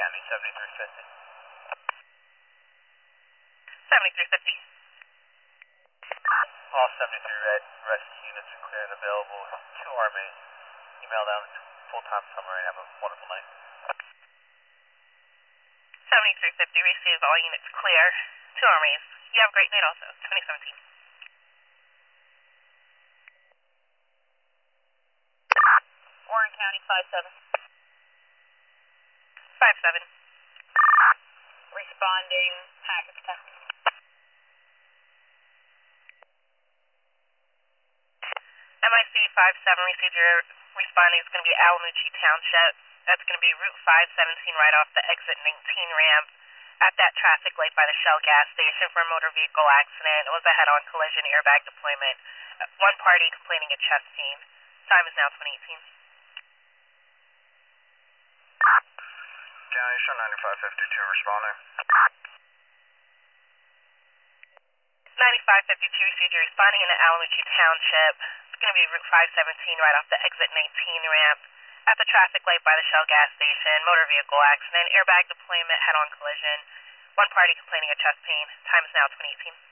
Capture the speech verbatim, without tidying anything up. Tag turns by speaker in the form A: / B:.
A: County, seventy-three fifty.
B: seventy-three fifty.
A: All seventy-three red rescue units are clear and available to Army. Email down to full-time summary and have a wonderful night.
B: seventy-three fifty receives all units clear. Two armies. You have a great night also. twenty seventeen.
C: Warren County, five seven.
B: five seven.
C: Responding, packet attack.
B: M I C five seven receives your responding. It's going to be Alamucci Township. That's going to be Route five seventeen right off the exit nineteen ramp at that traffic light by the Shell gas station for a motor vehicle accident. It was a head-on collision airbag deployment. Uh, one party complaining of chest pain. Time is now twenty eighteen.
A: County, show ninety-five fifty-two responding.
B: ninety-five fifty-two receives your responding in Alamucci Township. It's going to be Route five seventeen right off the exit nineteen ramp at the traffic light by the Shell gas station. Motor vehicle accident, airbag deployment, head-on collision. One party complaining of chest pain. Time is now twenty eighteen.